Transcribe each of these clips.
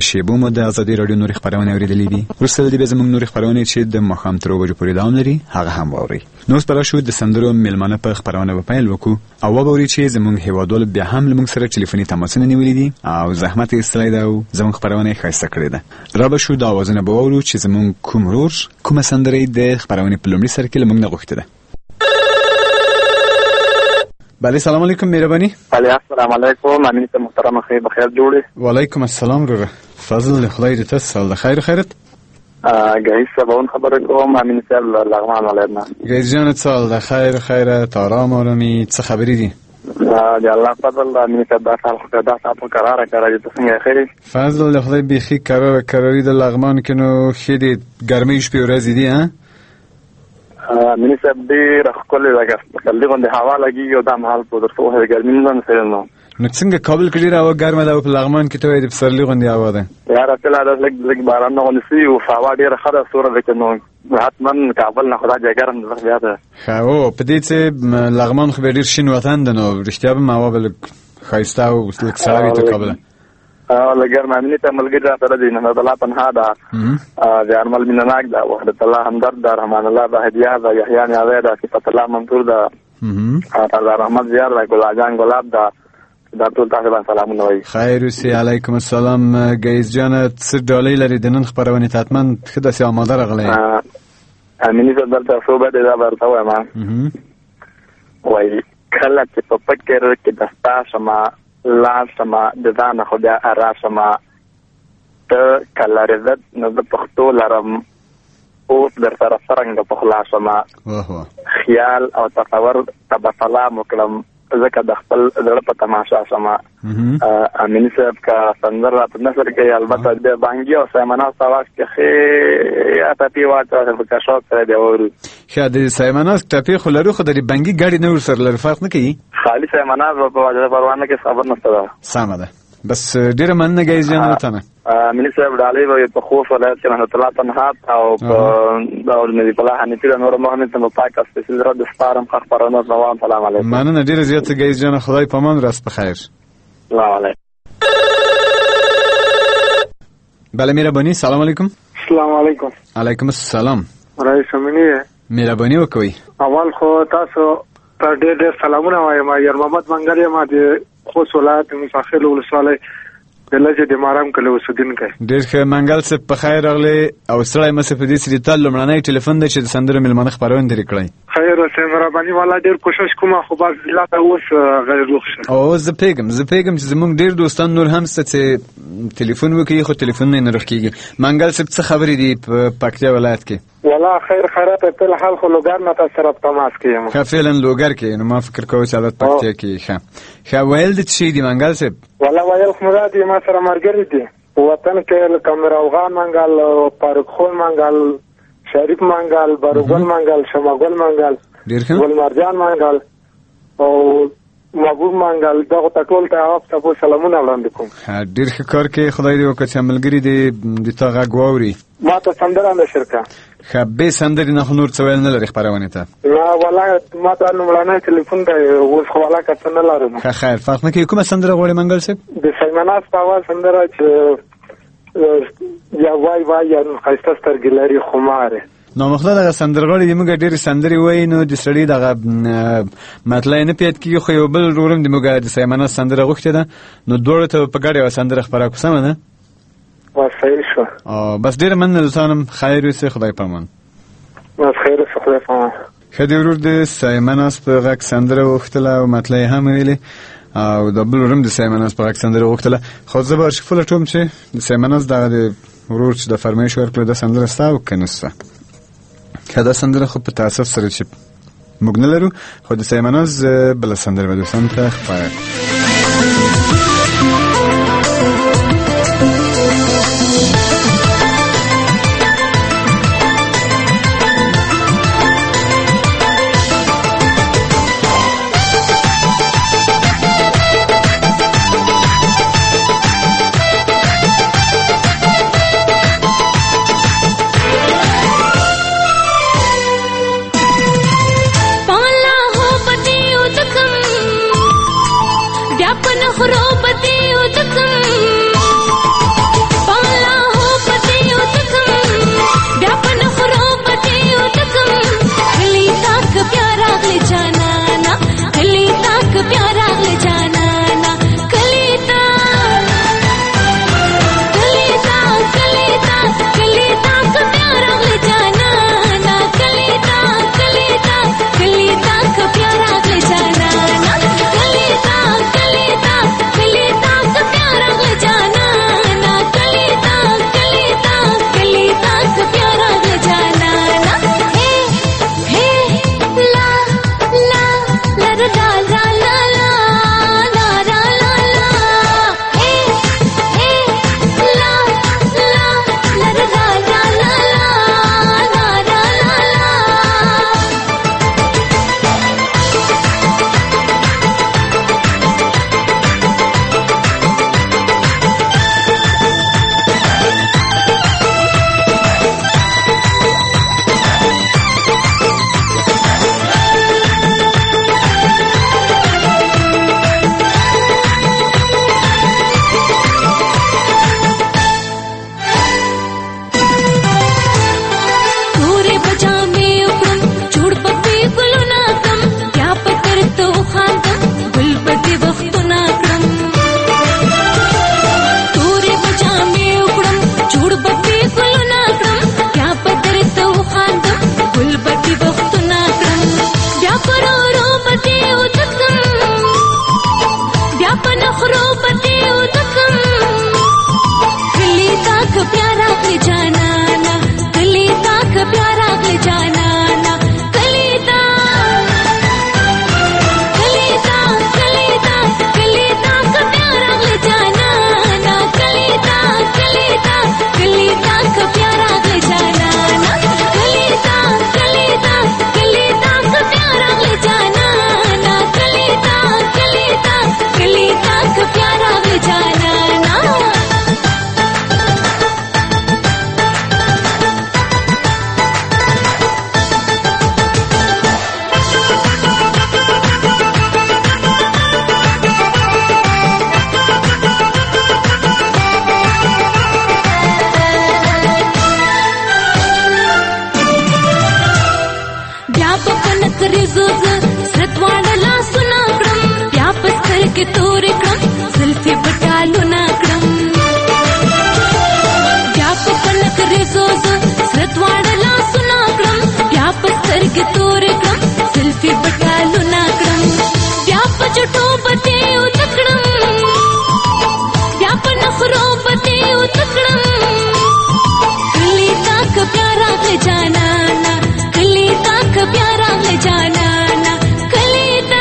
شیبو مو د ازادي رادیو نوري خبرونه اوریدلې دي. وروسته د زموږ نوري خبرونه چې د مخام تر وګړو پورې دوام لري هغه هم واوري. نو سپارښت شو د سندرو میلمانه په خبرونه په پیل وکړو او وګوري چې زموږ هیوادوال بیا هم لمږ سره ټلیفوني تماسونه نیولې دي او زحمت یې استلای دا او زموږ خبرونه خاصه کړې ده. را به شو دا اوازونه به وورو چې زموږ کوم ورور کومه سندره د خبرونه په لومړي سر کې لمږ نه غوښته ده. بله سلام علیکم مهربانی. بله السلام علیکم امین ته محترم خیر بخیر جوړی. وعلیکم السلام ورور فضل خدای دې تاسو سال خیر خیرت. گهیز سباون خبر کوم امین صاحب لغمان ولایتنا. گهیز جان سال خیر خیرت آرام آرامی چه خبری دی؟ دی الله فضل امین صاحب دا سال قرار کړی ته څنګه خیری؟ فضل خدای بیخی قراری د لغمان کینو خېدی ګرمي شپې ورځې دی ها؟ امین صاحب ډېر ښکلی لګه کله باندې هوا لګي او دا مهال په درته وه ګرمي نه سره نو څنګه کابل کې ډېره هوا ګرمه ده او په لغمان کې ته وایې د پسرلي غوندې هوا ده. یاره کله دا لږ باران نه غوندې سوي او هوا ډېره ښه ده سوره ده که نو حتما کابل نه خو دا ځای ګرم ده بیا ده. ښه هو په دې چې لغمان خو بیا ډېر شین وطن ده نو رښتیا به هوا به لږ ښایسته او لږ سړه وي تر کابله. لږ ګرمه امینې ته ملګري را سره دي نحمد الله تنها ده د ارمل مینهناک ده وحدت الله همدرد ده رحمان الله ده هدیه ده یحیی نیازی ده صفت الله منصور ده رضا رحمت زیار ده ګل جان ګلاب ده دا ټول تاسو باندې سلامونه وایي. خیر اوسې علیکم السلام. ګیز جانه څه ډالۍ لري د نن خپرونې ته حتما ښه داسې آماده راغلی امینې صاحب دلته څو به دی دا به درته وایم وایي کله چې په فکر کې د ستا شمه لاړ شمه د ځانه خو بیا راشمه ته که لرزت نو زه پښتو لرم اوس در سره څرنګه پخلا شمه خیال او تصور ته به سلام وکړم ځکه د خپل زړه په تماشا شمه. امیني صاحب که سندره په نثر کې البته د بانګي او سایمناز په اواز کې ښې ټپې واچوه په شوق سره دی اورو. ښه د سایمناز ټپې خو لرو خو د بانګي ګاډي نه ورسره لري فرق نه کوي. خالي سایمناز په واجده پروانه کې خبر نشته ده. سمه ده بس ډیره مننه ګیز جان وته نه. امیني صاحب ډالۍ به په خوف ولایت کې رحمت الله تنها او په داول نبی الله حنیفی نور محمد ته پاک اسپیشل را د سپارم خبرونه روان. سلام علیکم. مننه ډیره زیاته ګیز جان خدای پامان راست بخیر. سلام علیکم. بله مهربانی سلام علیکم. السلام علیکم. علیکم السلام. رئیس امینی مهربانی وکوي. اول خو تاسو ته ډېر سلامونه وایم. یار محمد منګل یم د خوست ولایت مساخیل ولسوالۍ د لجه د مارام کله اوسیدونکی. ډېر ښه منګل صاحب په خیر راغلی او ستړی مه سه په دې چې د تا لومړنی ټلیفون دی چې د سندرو میلمانه خپرونه درې کړی. خیر اوسئ مهرباني والا ډېر کوشش کوم خو باز لا ته اوس غیر روغ شه. او زه پوهېږم چې زموږ ډېر دوستان نور هم شته چې ټلیفون وکړي خو ټلیفون نه روغ کېږي. منګل صاحب څه خبرې دي په پکتیا ولایت کې؟ والا خیر خیرات په الحال خو لوګر نه تاسو سره تماس کیم. ښه فعلا لوګر کې نو ما فکر کوم چې حالت پکتیا کې ښه ویل دي چې دی منګل صاحب والا ویل خو مراد ما سره مرګري دي وطن کې کمر افغان منګل فاروق خون منګل شریف منګل باروګل منګل شماګل منګل ګل مرجان منګل او محبوب منګل دغه ټول ته تاسو سلامونه وړاندې کوم. ډېر ښه کار کې خدای دې وکړي چې ملګری دې د تا غږ واوري. ما ته سندره نه شرکه ښه به سندرې نه خو نور څه ویل نه لري خپرونې ته؟ نه والا ما ته لومړنی ټلیفون دی اوس خو والا کته نه لرم. ښه خیر فرق نه کوي. کومه سندره غواړې منګل صاحب؟ د سایمناز په اواز سندره چې یا وای یا ښایسته سترګې لري خماره نو مخله دغه سندرغاړي د موږ ډېرې سندرې وایي نو د سړي دغه مطلع نه پیاد کېږي خو یو بل ورورم د موږ د سایمناز سندره غوښتې ده نو دواړو ته په ګډه یوه سندره خپره کړو سمه ده؟ صحیح شو. بس ډېره مننه دوستانم خیر اوسئ خدای پامان. بس خیر اوسئ خدای پامان. ښه د ورور د سایمناز په غږ سندره وغوښتله او مطلع یې هم ویلې او د بل ورورم د سایمناز په غږ سندره وغوښتله خو زه به ارشیف ولټوم چې د سایمناز دغه د ورور چې د فرمایش ورکړه دا سندره ستا او که نه سته. که دا سندره خو په تاسف سره چې موږ نه لرو خو د سایمناز بله سندره به دوستانو ته خپاره خراب رزق ستوان لا سنا کړم بیا پستر کې تور کړم زلفي پټالو نا کړم بیا پکلک رزق ستوان لا سنا کړم بیا پستر کې تور کړم زلفي پټالو نا کړم بیا پچټو بته او تکړم بیا په نخرو بته او تکړم کلی تاک پیارا ہے جانا نا کلی تاک پیارا ہے جانا نا کلی تا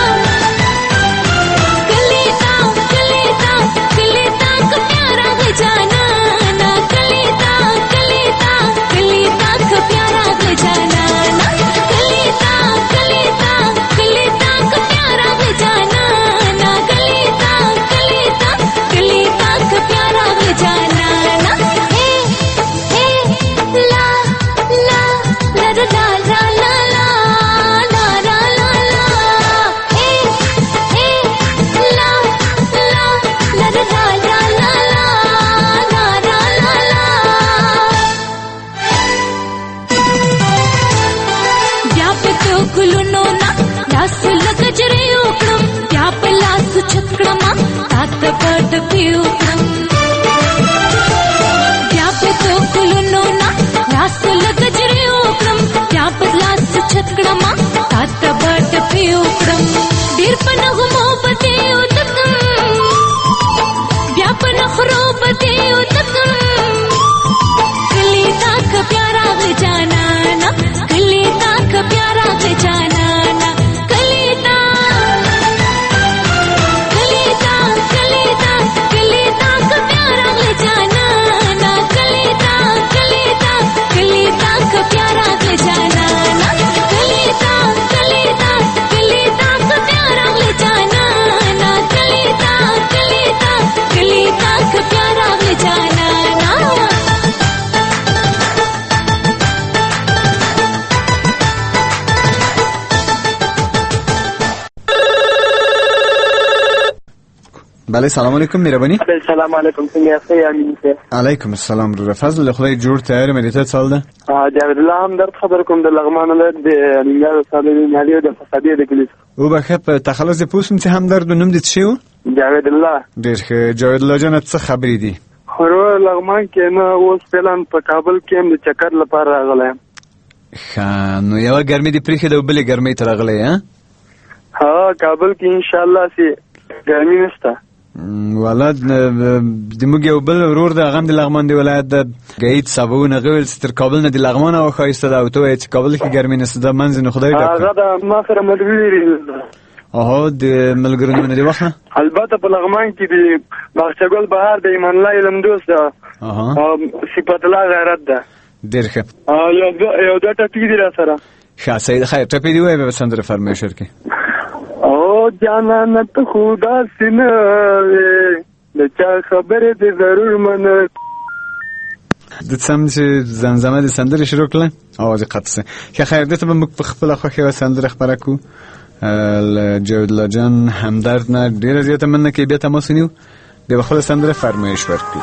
کلی تا کلی تا کلی تاک پیارا ہے جانا نا کلی تا کلی تا کلی تاک پیارا ہے جانا نا کلی تا کلی تا کلی تاک پیارا ہے جانا نا کلی تا کلی تا کلی تاک پیارا ہے جانا نا ډیر په نغمو بته او تکم بیا په نخرو بته او تکم کلی تاک پیارا ہے جانا نا کلی تاک پیارا ہے جانا نا کلی تا کلی تا کلی تا کلی تاک پیارا ہے جانا نا کلی تا کلی تا کلی تاک پیارا ہے جانا نا کلی تا کلی تا کلی تاک پیارا ہے جانا نا کلی تا کلی تا کلی تاک پیارا ہے جانا نا بله سلام علیکم مهربانی. سلام علیکم څنګه یاست امین صاحب؟ علیکم السلام رو فضل خدای جوړ تیار مې ته څال ده جاوید الله هم در خبر کوم د لغمان له د نیمه سالې مالی د فسادي د کلیس او بخه په تخلص پوسم چې هم درد نوم دي شو جاوید الله ډیر ښه جاوید الله جان څه خبرې دي خو لغمان کې نه اوس پلان په کابل کې هم د چکر لپاره راغلی نو یو ګرمي دی پرې د بلې ګرمي تر راغلی ها کابل کې ان شاء الله سي ګرمي نشته ولاد د موږ یو بل ورور د غم د لغمان دی ولایت د غید سبونه غول ستر کابل نه د لغمان او خایسته د اوتو چې کابل کې ګرمي نشته د منځ نه خدای ډک هغه د ما سره ملګری د ملګرو نه دی وخت البته په لغمان کې د باغچګل بهار د ایمان الله علم دوست ده صفات الله غیرت ده ډیر ښه یو د ټپی دی را سره ښه سید خیر ټپی دی وای به سندره فرمایشر کې او جانانت خدا سینه د چا خبره دې ضرور منه د سم چې زمزمه د سندره شروع کړه اواز قطسه که خیر دته به موږ په خپل خوخه و سندره خبره کو جاوید الله جان همدرد نه ډیره زیاته مننه کې بیا تماس نیو به خپل سندره فرمایش ورکړي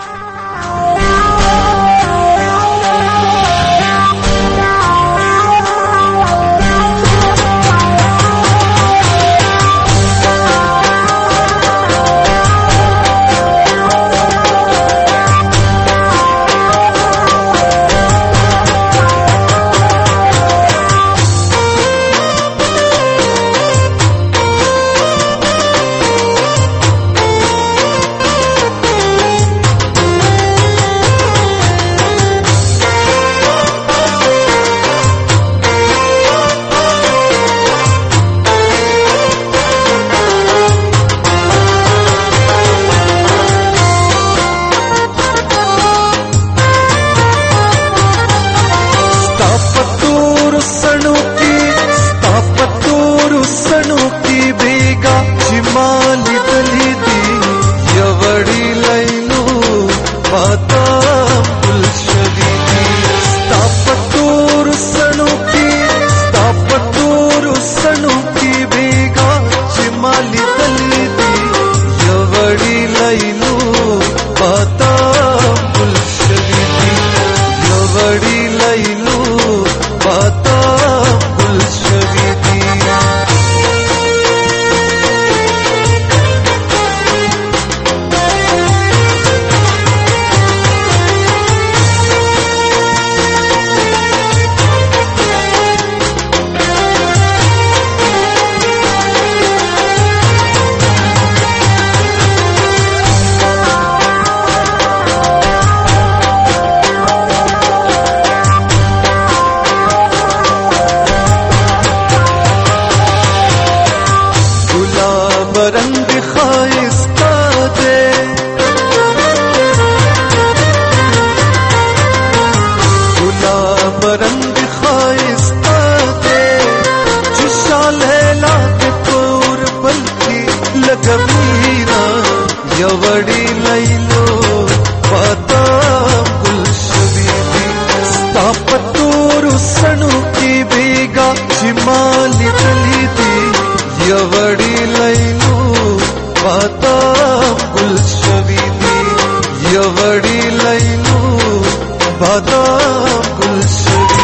بادام گل شوی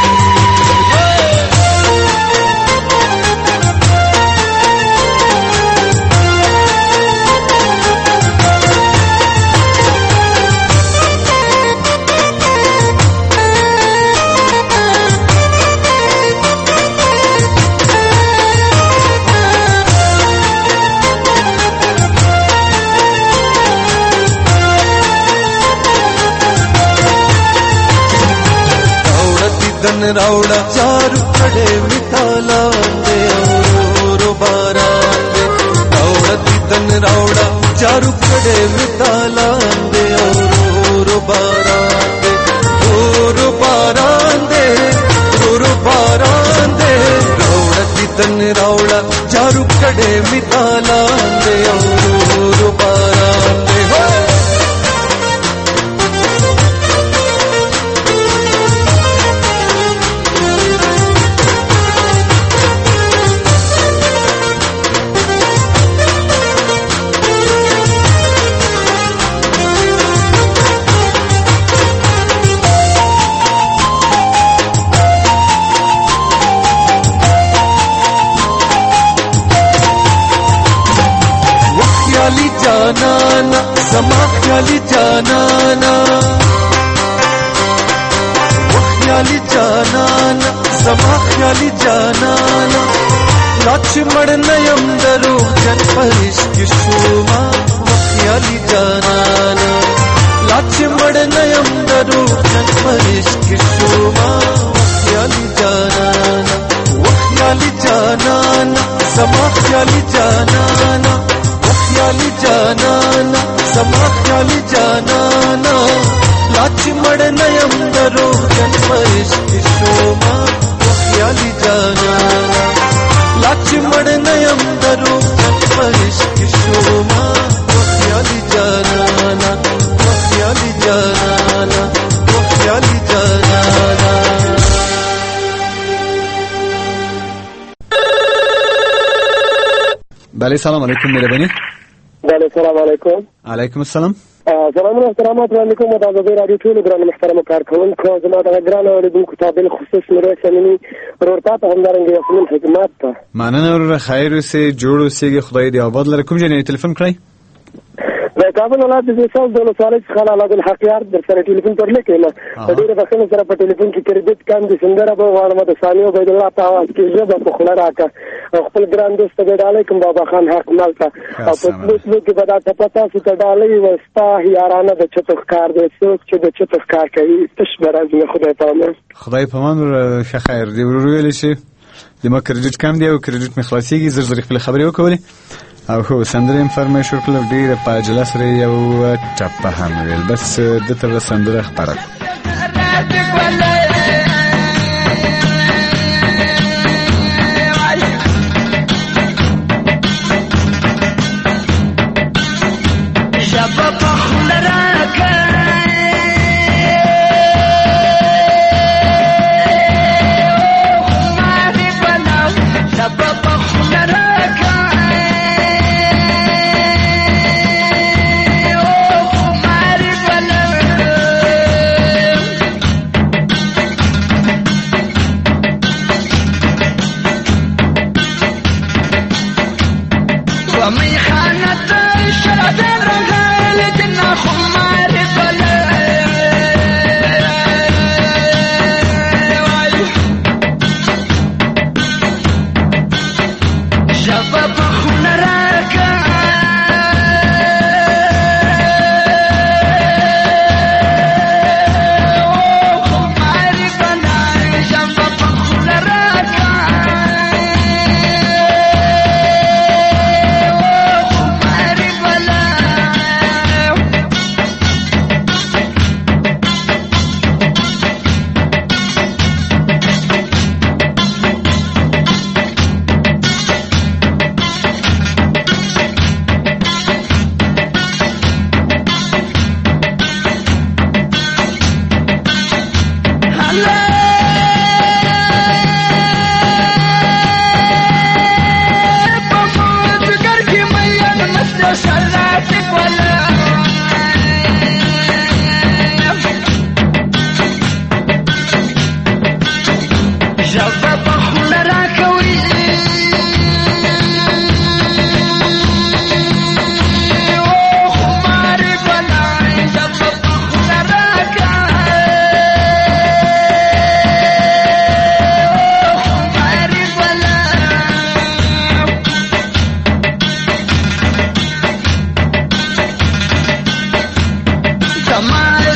रावड़ा चारू कड़े मिताला दे और बारान दे रावड़ा दीदन रावड़ा चारू कड़े मिताला दे और बारान दे और बारान दे और बारान दे रावड़ा दीदन रावड़ा चारू कड़े मिताला दे और बारान दे जानाना समा ख्याली जानाना ख्याली जानाना समा ख्याली जानाना लक्ष्मण नयम दरो जन परिश किशोमा ख्याली जानाना लक्ष्मण नयम दरो जन परिश किशोमा ख्याली जानाना ख्याली जानाना समा ख्याली जानाना ख्याली जानाना समा ख्याली जानाना लक्ष्मण नयम दरो जन परिश किशोमा ख्याली जानाना लक्ष्मण नयम दरो जन परिश किशोमा ख्याली जानाना ख्याली जानाना ख्याली जानाना بله سلام علیکم مهربانی. بله سلام علیکم. علیکم السلام. سلام احترامات علیکم و دعوی رادیو ټول ګران محترم کارکونکو زما د ګران اوریدونکو تابع خصوص میرویس امینی ورورتا ته همدارنګه یاسمین حکمت ته مننه ور خیر اوسې جوړ اوسې خدای دې آباد لره. کوم ځای تلیفون کړی؟ د کابل ولایت د زیسال د ولسوالۍ څخه علاوه د حقیار در سره ټلیفون ترلې کېما د ډېر بخښنې سره په ټلیفون کې کریډټ کم د سندره به غواړم د ثاني عبید الله په आवाज کې ژبه په خوله راکا خپل ګران دوست ته علیکم بابا خان حق مالته او په دې کې به دا پتا چې ته ډالۍ وستا یارانه د چتخ کار د څوک چې د چتخ کار کوي تش برازي خدای پامه خدای پامان ښه خیر دی ورویل شي د ما کریډټ کم دی او کریډټ می خلاصيږي زر خپل خبرې وکولې او خو سندره فرمایش وکړل ډیره په عجله سره یو ټپه هم ویل بس د تر سندره خبره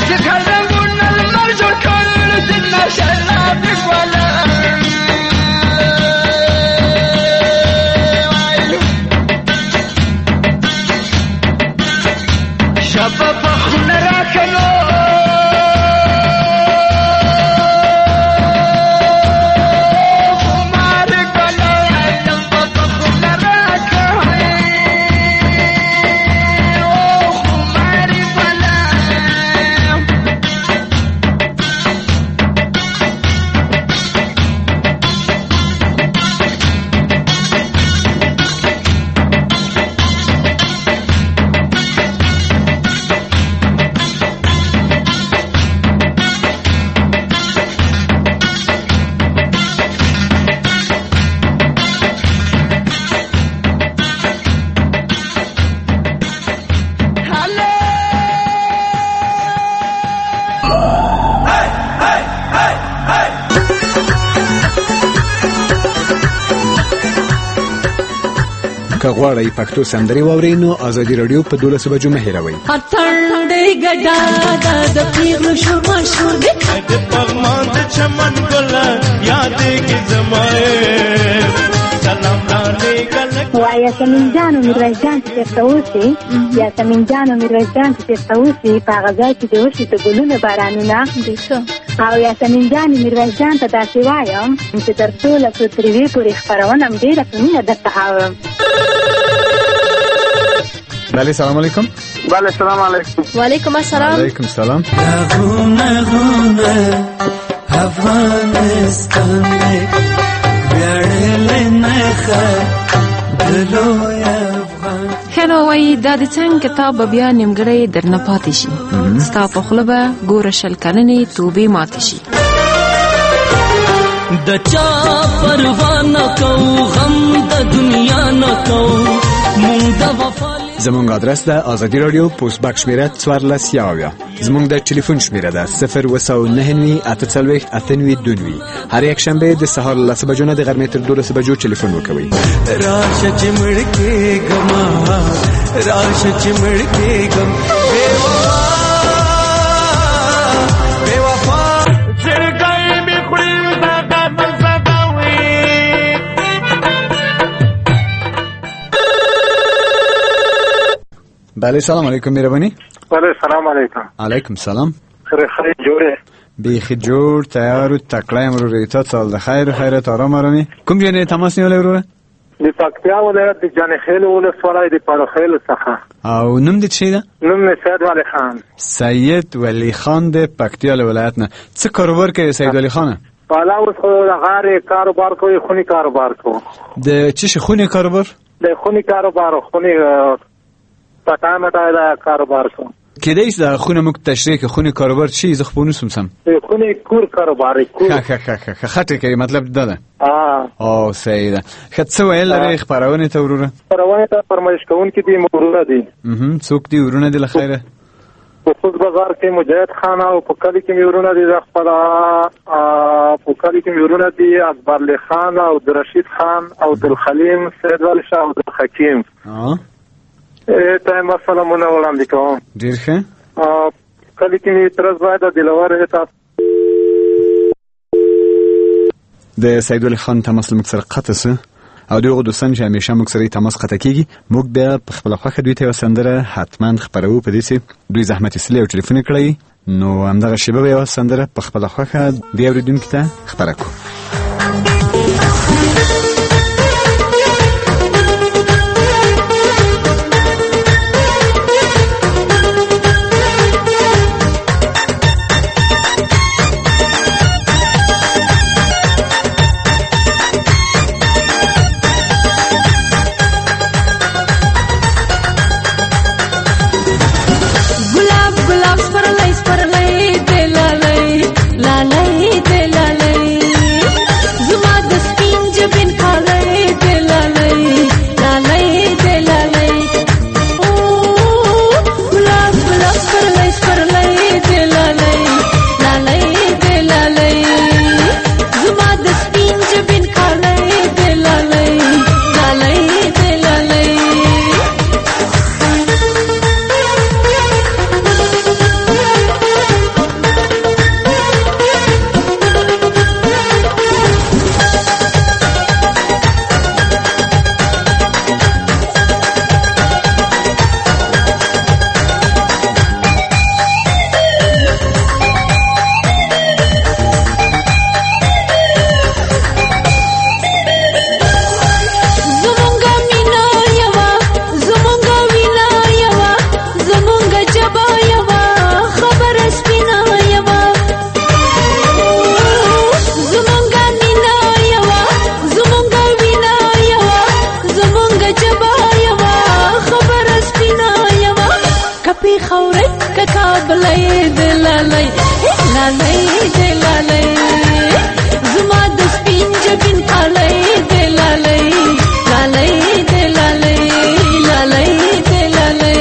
که غواړئ پښتو سندرې واورئ نو ازادي راډیو په 12 بجو مه هېروئ. اتڼ دی ګډا د پیغلو شور مشهور دی د پغمان د چمن ګل یادېږي زمای سلام رانه ګل وایا سمین جانو میرویس جان چې چېرته اوسي یا سمین جانو میرویس جان چې چېرته اوسي په هغه ځای چې د وشي د ګلونو بارانونه او یا سمین جان میرویس جان ته داسې وایم چې تر څو له څو تریوې پورې خپرونه م ډېره په مینه درته اورم. بله سلام علیکم. بله سلام علیکم. وعلیکم السلام. علیکم سلام. افغانستان خیر وای دا د څنګه کتاب بیا نیمګړی درنه پاتې شي ستا په خوله به ګوره شل کلنې توبې ماتې شي د چا پروا نه کوو غم د دنیا نه کوو مونږ د وفا زمونږ ادرس ده آزادی رادیو پوسټ باکس شمیره 14 زمونږ د ټلیفون شمیره ده 02998 هر یک شنبه د سهار له 10 بجو نه د غرمې تر 12 بجو ټلیفون وکوي. راشه چمړ کې غما راشه چمړ کې غم بے وفا زرګای می خړل دا مزداوي. بله سلام علیکم مهربانی. بله سلام علیکم. علیکم سلام. خیر جوړه بیخی جوړ تیار و تکلایم رو ریتا سال د خیر خیرت آرام آرامی. کوم جنه تماس نیولې وروره؟ د پکتیا ولایت د جانخیل ولسوالۍ د پاروخیل څخه. او نوم دې څه ده؟ نوم مې سید ولی خان. سید ولی خان د پکتیا ولایت نه. څه کاروبار کوي سید ولی خان؟ بالا اوس خو د غارې کاروبار کوي، خونی کاروبار کوي. د چی خونی کاروبار؟ د خونی کاروبار، خونی پټانه دا کاروبار کوي. کدیس دا خونه مک تشریح که خونه کاروبار چی ز خپونو سمسم خونه کور کاروبار کور خاطر کوي مطلب داده او سیده خدڅ ویل لري خبرونه ته وروره خبرونه ته فرمایش کوون کې دی مرونه دي څوک دی ورونه دی لخيره په فوز بازار کې مجاهد خان او په کلی کې ورونه دي خپل په کلی کې ورونه دي اکبر لی خان او رشید خان او عبدالخلیم سید ولی شاه او حکیم ته مسله مونږ وړاندې کوم. ډیر ښه. کله چې می ترز باید د لوړ تاسو د سید ولی خان تماس موږ سره قطع سه او دغه دوستان چې همیشه موږ سره تماس قطع کیږي موږ بیا په خپل خوخه دوی ته سندره حتما خبرو په دې سي دوی زحمت سلی او ټلیفون کړی نو همدغه شیبه یو سندره په خپل خوخه دی اوریدونکو ته خبره کو. زما د سپین لالای د لالای زما د سپین جبین خالای د لالای لالای د لالای لالای د لالای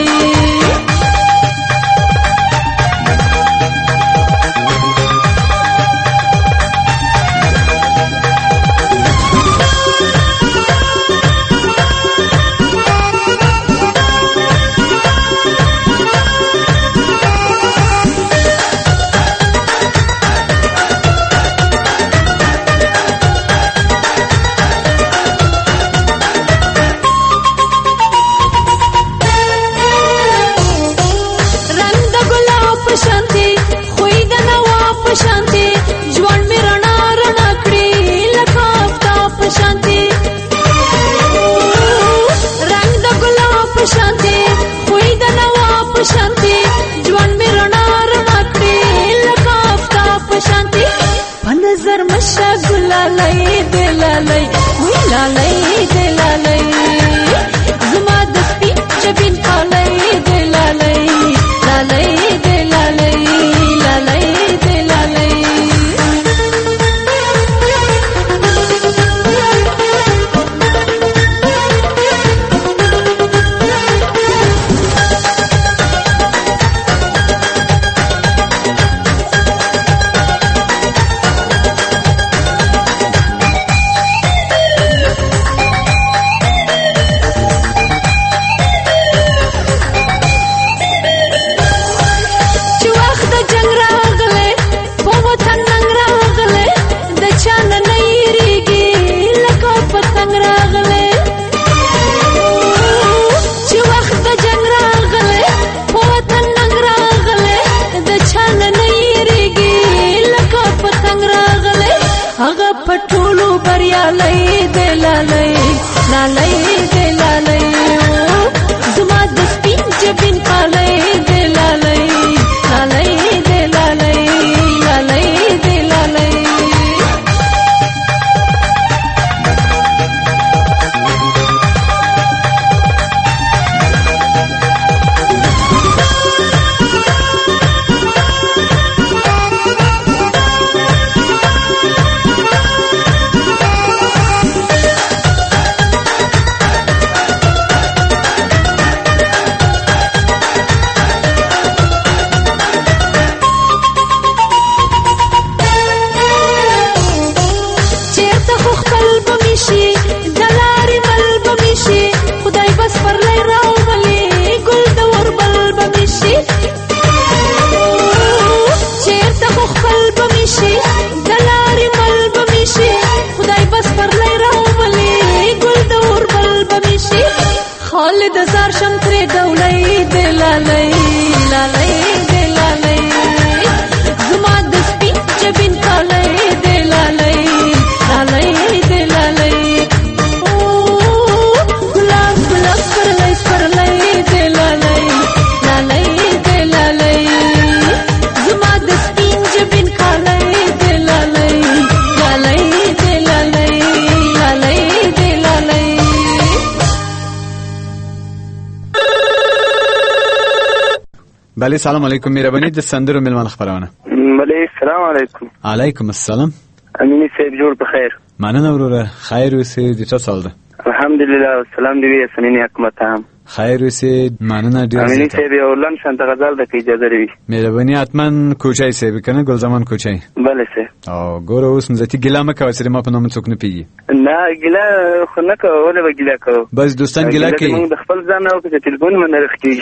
بله سلام علیکم مهربانی د سندرو ملمان خبرونه. بله سلام علیکم. علیکم السلام. امینی صاحب جوړ په خیر. مننه وروره خیر اوسې د چا سال ده؟ الحمدلله سلام دی سنینی حکمت هم. خیر اوسې مننه ډیر. امینی صاحب یو لن شانت غزل د اجازه لري. مهربانی حتما کوچای صاحب کنه گل زمان کوچای. بله صاحب. او ګوره اوس مزتی ګلا مکه وسره ما په نوم څوک نه پیږي. نه ګلا خو نه کوله به ګلا کو. بس دوستان ګلا کوي. موږ د خپل ځان او په ټلیفون باندې رخصتي.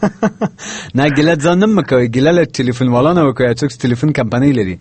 نه ګلا ځان نه مکوي ګلا له ټلیفون والانه وکړي چې ټلیفون کمپنی لري.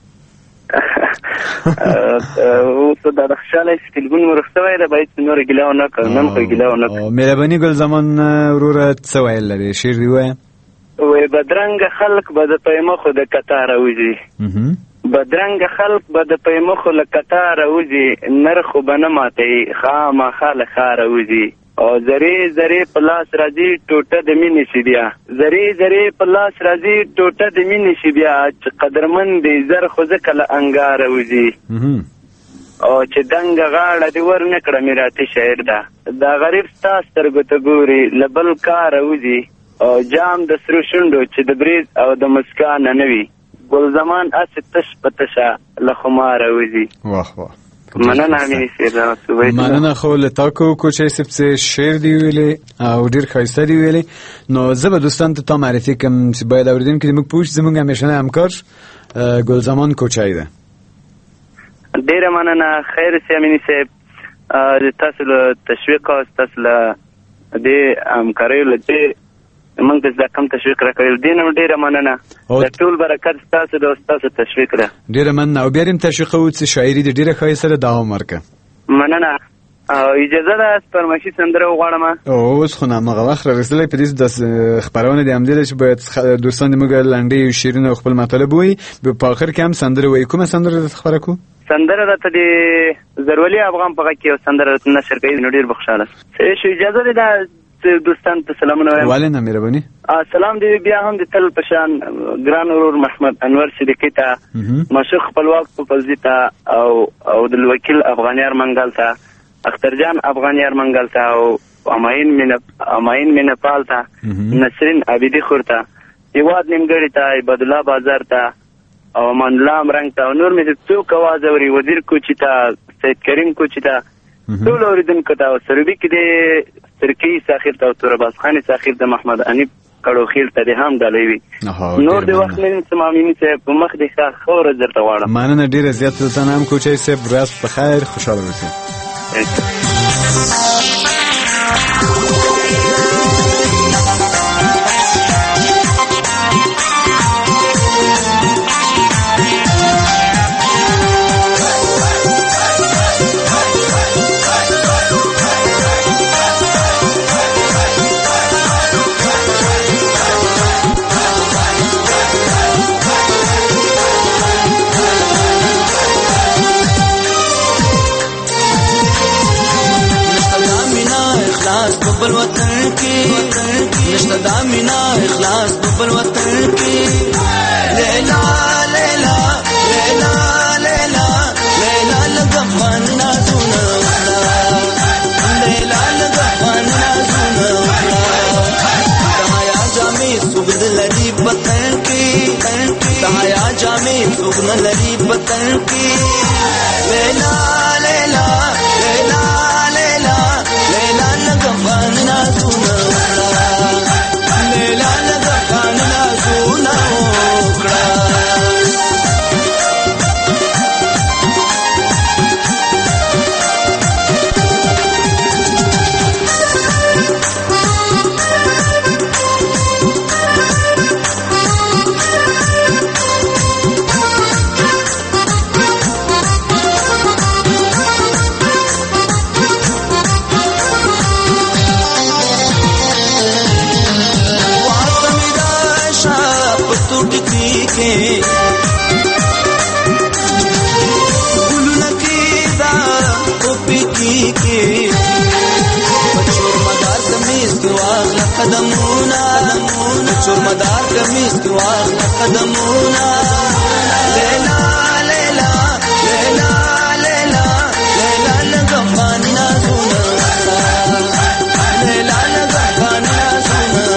او څه د رخصاله ټلیفون ورسوي دا باید نور ګلا نه کوي نن خو ګلا نه کوي. مهرباني ګل زمان وروره څه ویل لري شعر دی وای. وې بدرنګ خلق به د پیمه خو د قطار اوځي. بدرنګ خلق به د پیمه خو له قطار اوځي نرخ بنه ماته خامہ خال خار اوځي. او زری زری پلاس راځي ټوټه د مینې شي بیا زری زری پلاس راځي ټوټه د مینې شي بیا چې قدرمن دی زر خو ځکه له انګار وځي او چې دنګ غاړه دی ور نکړه میراته شعر ده دا غریب ستا سترګو ته ګوري لبل کار وځي او جام د سرو شونډو چې د بریز او د مسکان نه وي ګل زمان اس تش پتشه لخمار وزي. واه واه مننه امینی سیر. مننه خو له تاکو کوچې سپڅ شعر دی ویلې او ډیر ښایسته دی ویلې. نو زه به دوستان ته تا معرفي کوم چې باید اوریدونکي موږ پوښ زموږ همیشنه همکار ګل زمان کوچای ده. ډیره مننه خیر سي امینی صاحب. تاسو له تشویق او تاسو له دې همکارۍ له دې موږ د کم تشویق راکړل دي نو ډیره مننه. د ټول برکت تاسو د تاسو تشویق را ډیره مننه او بیا هم تشویق او شاعري د ډیره ښایسته دوام ورکه. مننه او اجازه ده پرمشي سندره وغواړم. اوس خو نه مغه وخت راغلی په دې د خبرونه د امدل چې باید دوستان موږ لنډي شیرینه خپل مطلب وي په اخر کې هم سندره وي. کومه سندره خبره کو؟ سندره راته د زرولي افغان په کې او سندره نشر کوي نو ډیر بخښاله. شو اجازه ده دوستان ته سلامونه وایم. والله مهرباني. سلام دی بیا هم د تل پشان ګران ورور محمد انور صدیقی ته مشوق خپلواک په فوزي ته او د وکیل افغانیار منګل ته اخترجان افغانیار منګل ته او اماین مینپال ته نسرین عبیدی خور ته هیواد نیمګړی ته عبد الله بازار ته او امان الله امرنګ ته نور مې څوک आवाज اوري وزیر کوچی ته سید کریم کوچی ته ټول اوریدونکو ته او سروبي کې د ترکی ساخر ته او تورباز خان ساخر د محمد انیب کړو خیل ته د هم غلوي. نور د وخت نه سمامینی ته په مخ د ښه خور درته واړم. مننه ډیره زیات ته نام کوچی صاحب راست په خیر خوشاله اوسئ. بل وطن کی نشتا دامینا اخلاص بل وطن کی لیلا لیلا لیلا لیلا لیلا لگفان نازونا لیلا لگفان نازونا دہایا جامی سگد لری بطن کی دہایا جامی سگد لری بطن کی لیلا لیلا لیلا لیلا لیلا لگفان نازونا لیلا لگفان نازونا چورمدار کمیز کی واغ قدمونا لیلا لیلا لیلا لیلا لیلا لگفان نازونا لیلا لگفان نازونا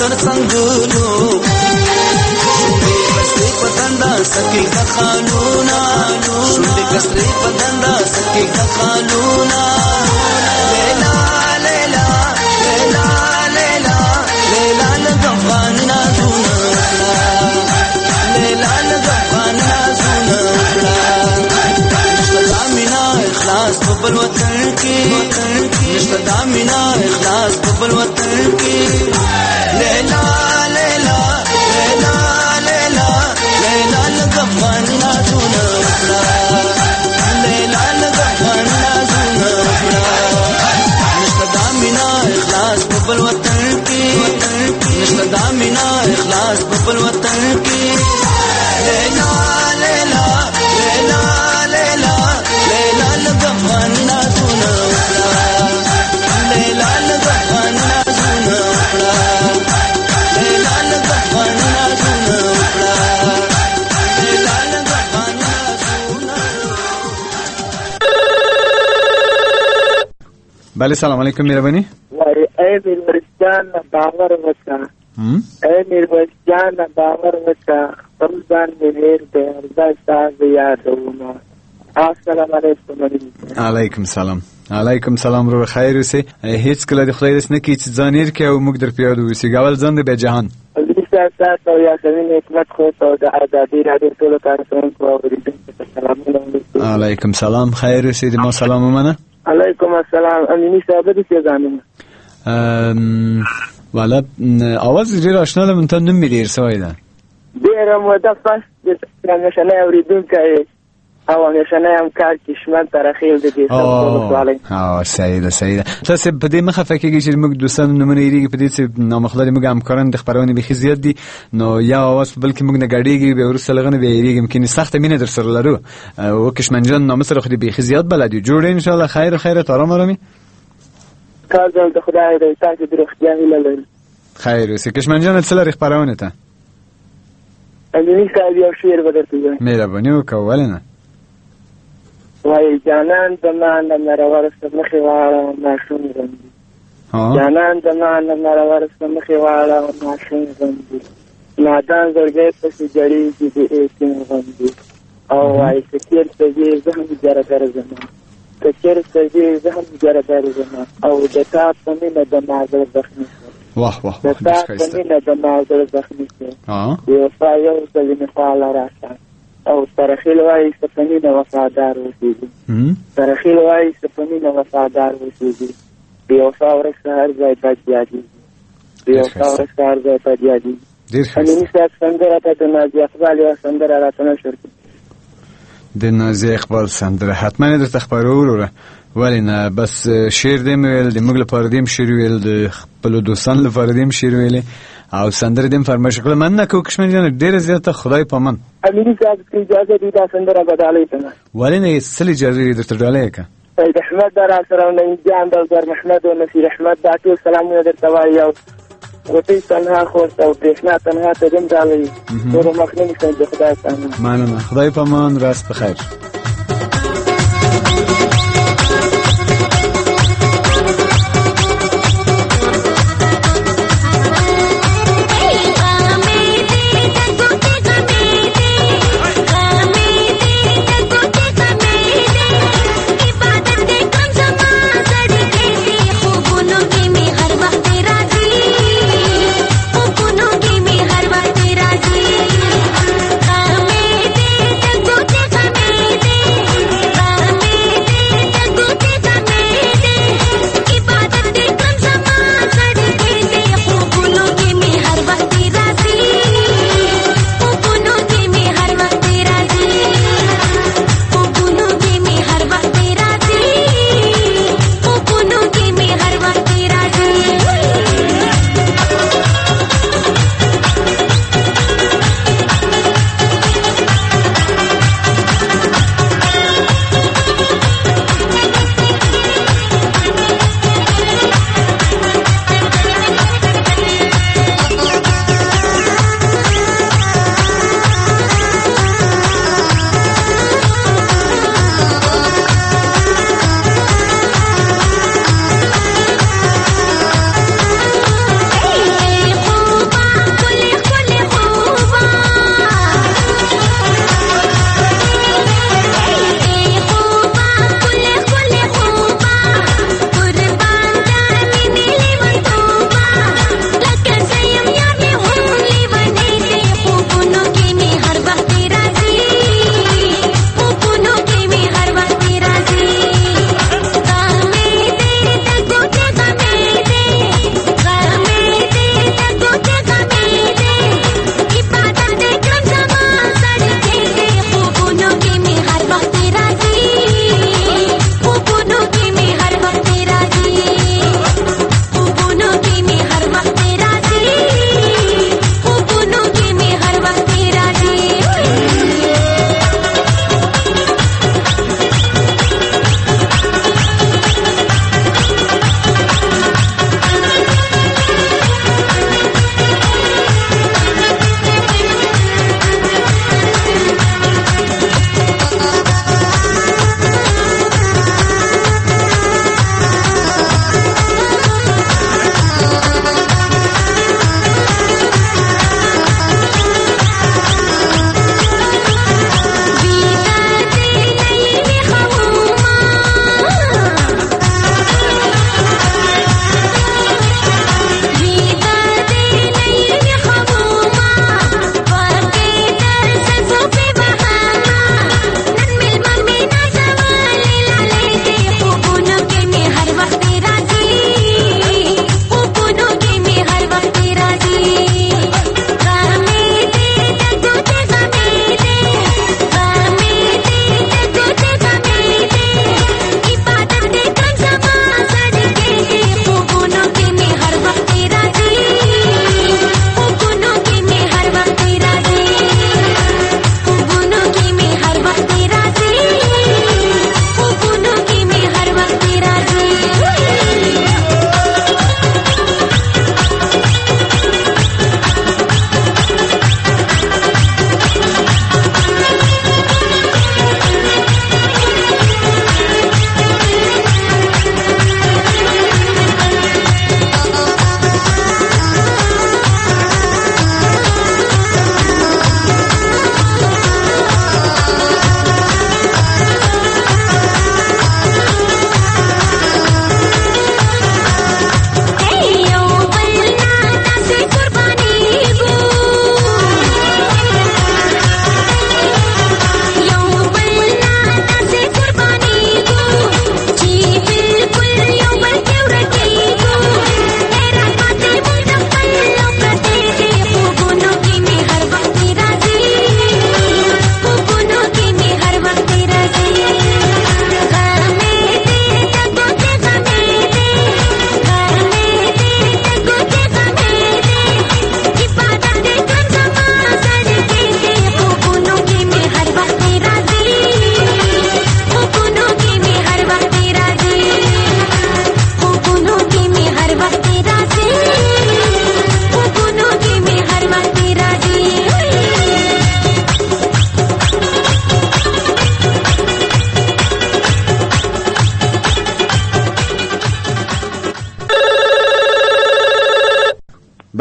تر څنګهونو کسرې پتندا سکی کا قانونا شونډې کسرې پتندا سکی کا قانونا لیلا لیلا لیلا لیلا لیلا لغفان نازونا لیلا لغفان نازونا نشته دامنا اخلاص په بل وطن کې نشته دامنا اخلاص په بل وطن کې لیلا لیلا لیلا لیلا لیلا لغفان نازونا لیلا لغفان نازونا نشته دامنا اخلاص په بل وطن کې نشته دامنا اخلاص په بل وطن کې لیلا لیلا لیلا لیلا لیلا لغفان نازونا لیلا لغفان نازونا لیلا لغفان نازونا لیلا لغفان نازونا. بله سلام علیکم مهربانی. وای ای میرویس جان باور وکړه ای میرویس جان باور وکړه خپل ځان مې هېر دی دا ستا د یادونه. السلام علیکم. علیکم سلام. علیکم سلام رو خیر اوسې. هیڅ کله د خدای دې نه کی چې ځان هېر کړي او موږ در پیاده اوسې اول ځان د به جهان تاسو او یاسمین حکمت خو ته د آزادي راډیو ټول کارکونکو اوریدونکو ته سلامونه. علیکم سلام خیر اوسې د ما سلام ومنه. علیکم السلام امینی صاحب دې څه ځانم والا اواز ډیر آشنا ده مونږ ته نوم مې ډیر سوی ده ډیر مو د فاست د څنګه اوریدونکو او نشانه هم کار کشمن ترخیل د دې سعیده تاسو په دې مخه فکرږي چې موږ دوستان نمونه یریږي په دې چې نامخلد موږ همکاران د خبرونه به زیات دي نو یا اواز بلکې موږ نه غړیږي به ورسره لغنه به یریږي ممکن سخت مینه در سره لرو او کشمنجان نام سره خو دې به زیات بلدي جوړ ان شاء الله خیر آرام آرامی کار د خدای دې تاسو د اختیار لري خیر اوسې کشمنجان څه لري خبرونه ته امینی صاحب یو شعر ودرته مهرباني وکولنه وای جانان زمان مرور سمخي واړه ماشوم رندي جانان زمان مرور سمخي واړه ماشوم رندي نادان زړګي پسې جړې دي ایسین رندي او وای سکیر ته دې زهم جره درځم سکیر ته دې زهم جره درځم او د تا په مینه د مازل زخمي واه د تا په مینه د مازل زخمي یو فایو زلمه خاله راځه او ترخیل وای سپنینه وفادار اوسېږي ترخیل وای سپنینه وفادار اوسېږي بې وفا ورځ هر ځای بد یادېږي بې وفا ورځ هر ځای بد یادېږي امیني صاحب سندره ته د نازي اقبال یوه سندره راته نشر کړي د نازي اقبال سندره حتما یې درته خپروو وروره ولې نه بس شعر دې مې ویل د موږ لپاره دې شعر ویل د خپلو دوستانو لپاره دې شعر ویلې او سندره دې فرمایش کړل من نه کو کشمن جان ډېر زیاته خدای پامن امینی صاحب کی اجازه دې دا سندره بدالې ته ولې نه سلی اجازه دې درته ډالې کا سید احمد درا سره نه جان د محمد او نصیر احمد دا ټول سلامونه درته وایي او وتی تنها خو او دښنا تنها ته دم ډالې نور مخنی سید خدای پامن مننه خدای پامن راست بخیر Come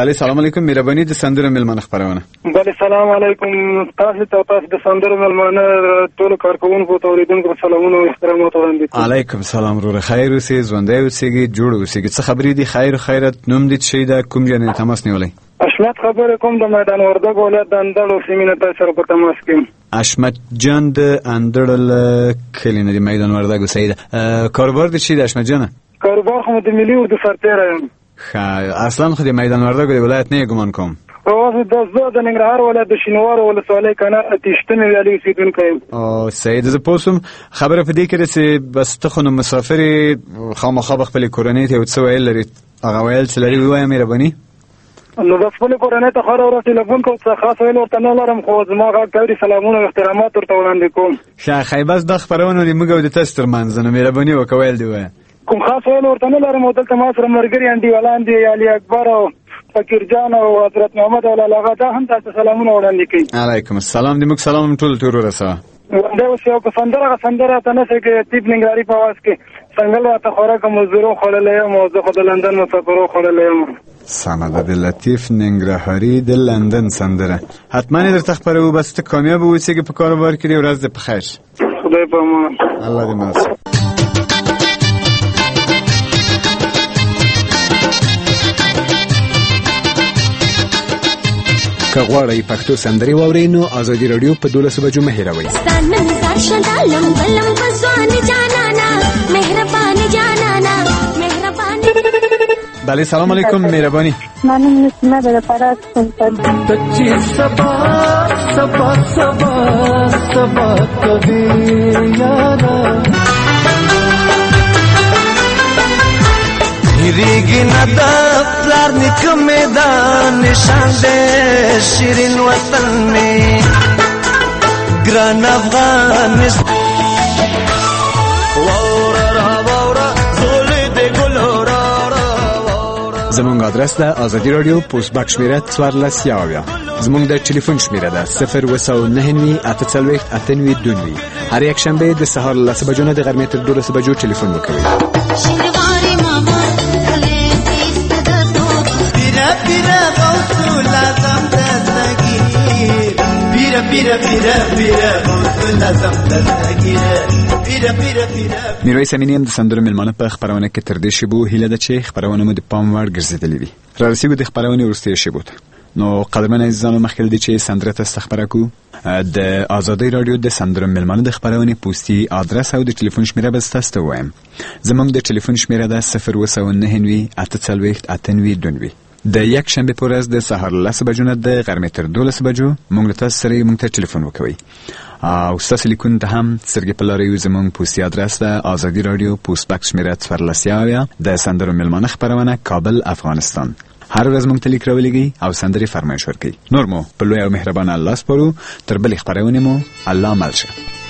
بله سلام علیکم، مهرباني د سندرو ملمنه خبرونه. بله سلام علیکم، تاسو ته د سندرو ملمنه ټول کارکونکو ته اوریدونکو سلامونه او احترامات وړاندې کوم. علیکم سلام وروره، خیر اوسئ، ژوندی اوسئ، جوړ اوسئ. څه خبرې دي؟ خیر خیرت، نوم دې څه ده؟ کوم ځای نه تماس نیولای؟ اشمت خبرې کوم د میدان وردګ ولایت د اندړو سیمې نه تاسو سره په تماس کې. اشمت جان د اندړل کلی نه د میدان وردګ اوسئ. کاروبار دې څه دی اشمت جان؟ کاروبار خو د ملي اردو سرتیری یم. اصلا خو د میدان وردګ د ولایت نه ګمان کوم. اوس د ننګرهار ولایت د شینوار ولسوالۍ کنه تشتنه ویلي اوسیدونکی یم. او سید زه پوسم خبره په دې کې چې بس ته خو نو مسافر خامخا خپل کورنۍ ته څه ویل لري؟ هغه ویل چې لري وایي مهرباني. نو بس خپل کورنۍ ته خیر او ټلیفون کوم څه خاص ویل ورته نه لرم، خو زما غږ کوي سلامونه او احترامات ورته وړاندې کوم. ښه بس د خبرونه دې موږ او د تاسو ترمنځ نه مهرباني وکوي دی وایي. کوم خاص ویل ورته نه لرم، دلته ما سره مرګري انډیوالان دي، علي اکبر او فقیر جان او حضرت محمد او لاغا دا هم تاسو سلامونه وړاندې کوي. علیکم السلام، دې موږ سلام ټول ورسوه. دا اوس یو سندره ته نه کې تیپ ننګرهاري په आवाज کې څنګه ته خوراک مزدورو خړلې یم او زه خو د لندن مسافرو خړلې یم. سمه د لطیف ننګرهاري د لندن سندره حتما درته خبرو، بس ته کامیاب اوسې په کاروبار کې. ورځ دې په خیر. خدای په امان. الله دې ماسه. که غواړئ پښتو سندرې واورئ نو ازادي رادیو په 12 بجو مه هېروئ. بله سلام علیکم، مهرباني. من نسمه د فرات سلطان. کچی سبا کبھی یارا هیریگی ندا پلار نکم میدان نشان دے شیرین وطن میں گران افغانستان. زمونږ ادرس ده آزادی رادیو پوسټ باکس شمیره 14 زمونږ د ټلیفون شمیره ده 0299842 هر یک شنبه د سهار له 7 بجو نه د غرمې تر 12 بجو ټلیفون وکوي. میرویس امینی هم د سندرو ملمانه په خبرونه کې تر دې شیبو هیله ده چې خبرونه مو د پام وړ ګرځېدلې وي. را رسیږو د خبرونې وروستۍ شیبو ته. نو قدرمن عزیزانو مخکې له دې چې سندره تاسو خبره کو د آزادی رادیو د سندرو ملمانه د خبرونې پوسټي ادرس او د ټلیفون شمیره به تاسو ته وایم. زموږ د ټلیفون شمیره ده 0299842 د یک شنبه پر ورځ د سهار له 10 بجو نه د غرمې تر 12 بجو موږ تاسو سره موږ ته ټلیفون وکوي. او تاسو لیکون ته هم سرګې په لارې زموږ پوسټي ادرس ده آزادی رادیو پوسټ باکس شمیره 14 د سندرو ملمانه خبرونه کابل افغانستان. هر ورځ موږ ته لیک راولېږئ او سندرې فرمایش ورکړئ. نور مو په لوی او مهربانه الله سپارو. تر بلې خبرونې مو الله مل شه.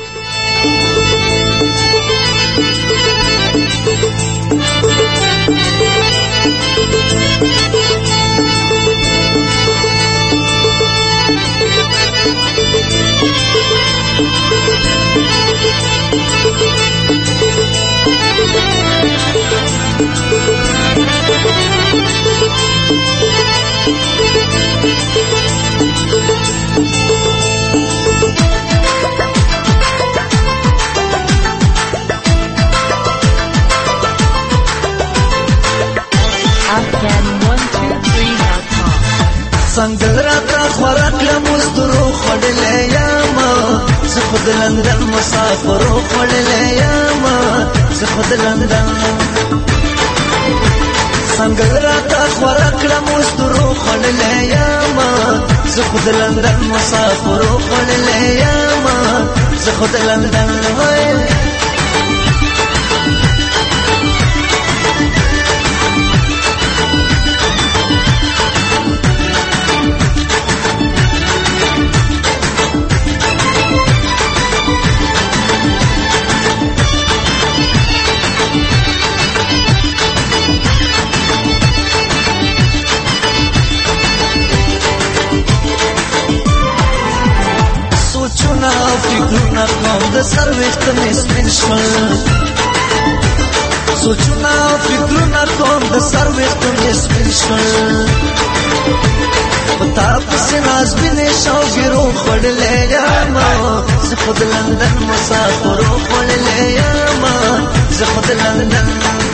څنګه راته خوراک له مزدورو خوړلې یم، زه خو د لندن مسافرو خوړلې یم، زه خو د لندن. څنګه راته خوراک له مزدورو خوړلې یم، زه خو د لندن مسافرو خوړلې یم، زه خو د لندن. فکرونه کوم د سر وخت مې سپین شول، سوچونه فکرونه کوم د سر ویښتو مې سپین شول په تا پسې نازبینې شوګیرو خوړلی یمه زه خو د لندن مسافرو خوړلی یمه زه خو د لندن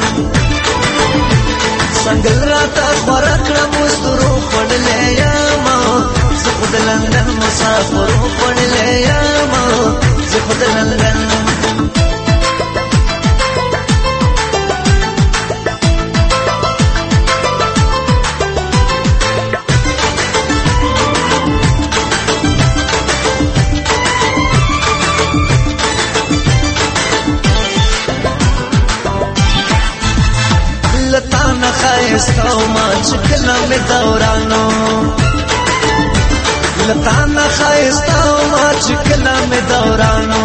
څنګل راته خوره کړم اوس درو خوړلی یمه زه خو د لندن مسافرو خوړلی یمه زه خو د لندن خایستا ما چکلا می دورانو لطانا خایستا ما چکلا می دورانو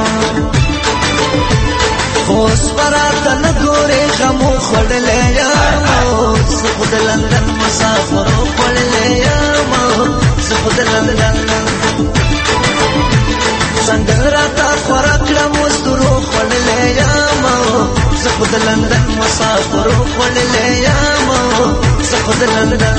خوص براتا نگوری غمو خوڑلے یامو سخود لندن مسافرو خوڑلے یامو سخود لندن سنگل راتا خوراکڑا مزدورو خوڑلے یامو سخود لندن مسافرو خوڑلے یامو سخود لندن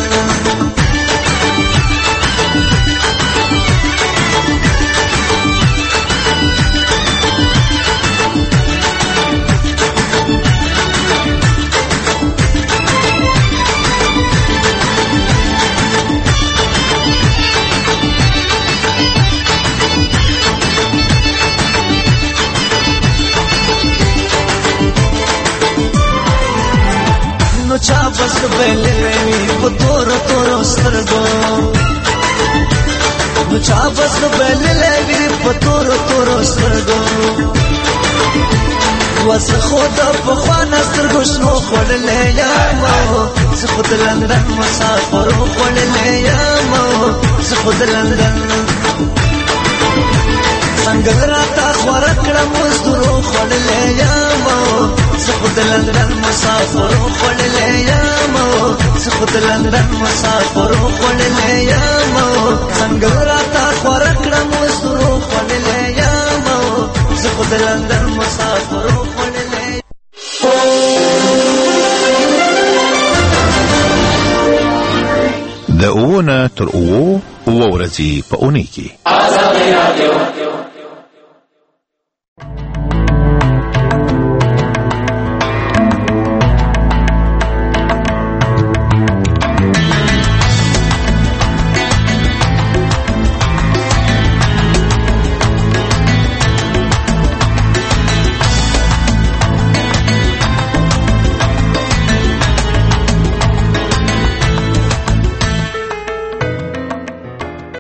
چا بس بیلی وی په تورو تورو سترګو نو چا بس بیلی وی په تورو تورو سترګو وس خود په خوانه سترګو شنو خوړلې یمه زه خو د لندن مسافرو خوړلې یمه زه خو د لندن څنګه راته خوره کړم مزدورو خوړلې یمه زه خو د لندن مسافرو خوړلې یمه زه خو د لندن مسافرو خوړلې یمه څنګه راته خوره کړم مزدورو خوړلې یمه زه خو د لندن مسافرو خوړلې د اوونه تر اوو ورځې په اونۍ کې